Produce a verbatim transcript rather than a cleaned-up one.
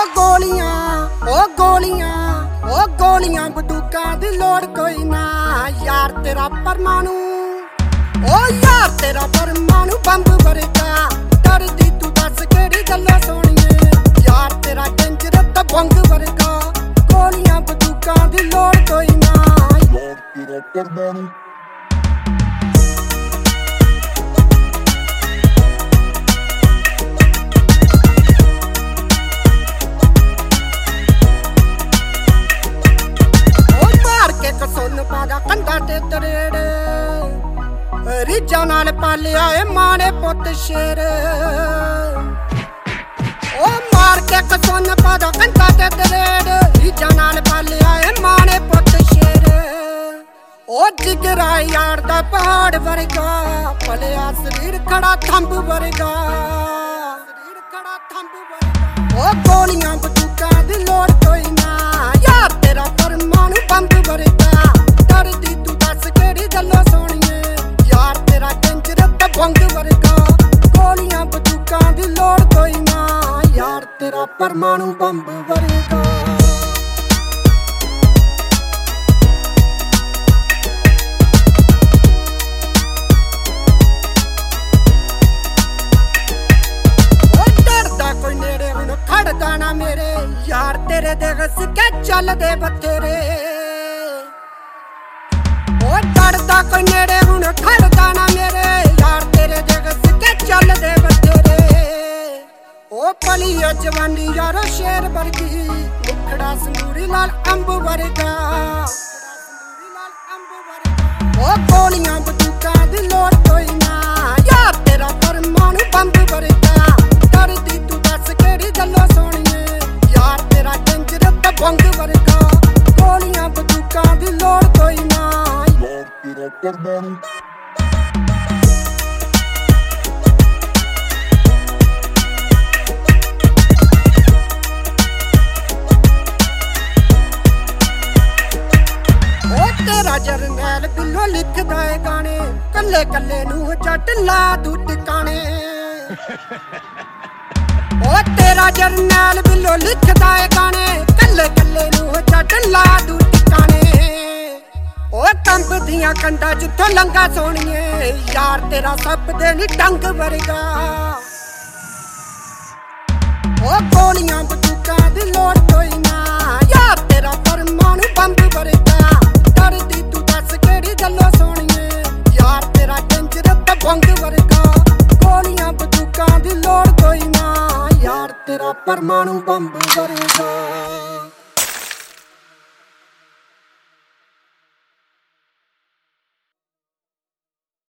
ओ गोलियां ओ गोलियां ओ गोलियां बंदूकां दी लोड़ कोई ना यार तेरा परमाणु ओ यार तेरा परमाणु बंब वर्गा डरदी तू दस केड़ी गल्लां सोहणिए यार तेरा डेंजर ते बंग वर्गा गोलियां बंदूकां दी लोड़ कोई ना यार तेरा परमाणु सुन पादा कंधा ते तरेड़ रिजा नाल पालिया ए माने पुत शेर ओ मार के सुन पादा कंधा ते तरेड़ रिजा नाल पालिया ए माने पुत शेर ओ जिगरा यार दा पहाड़ वर्गा पलिया शरीर खड़ा थंब वर्गा शरीर खड़ा थंब वर्गा ओ गोलियां बंदूकां दी लोड़ कोई ना यार तेरा परमाणु बंब वर्गा डरदी तू दस केड़ी गल्लां सोहणिए यार तेरा डेंजर ते बंग वर्गा गोलियां बंदूकां दी लोड़ कोई ना यार तेरा परमाणु बंब वर्गा खड़दा ना मेरे यार तेरे दे गस के चलदे बतेरे ओ डरदा कोई नेड़े हुण खड़दा ना मेरे यार तेरे दे गस के चलदे बतेरे ओ पली जवानी यारो शेर वर्गी मुखड़ा संदूरी लाल अंब वर्गा ओ गोलियां बंदूकां दी लोड़ कोई ना यार तेरा परमाणु बंब वर्गा डरदी तू दस केड़ी गल्लां सोहणिए यार तेरा डेंजर ते बंग वर्गा गोलियां बंदूकां दी लोड़ कोई ना यार तेरा परमाणु ओ तेरा जरनैल बिल्लो लिखदा ए गाने कल्ले कल्ले नूं जट ला दू टिकाणे ओ तेरा जरनैल बिल्लो लिखदा ए गाने कल्ले कल्ले नूं जट ला दू टिकाणे ओ कंब दियां कंधां जिथों लंघा सोहणिए यार तेरा सप दे नी डंग वर्गा ओ गोलियां बंदूकां दी लोड़ कोई ना यार तेरा परमाणु बंब वर्गा डरदी तू दस केड़ी गल्लां सोहणिए यार तेरा डेंजर ते बंग वर्गा गोलियां बंदूकां दी लोड़ कोई ना यार तेरा परमाणु बंब वर्गा।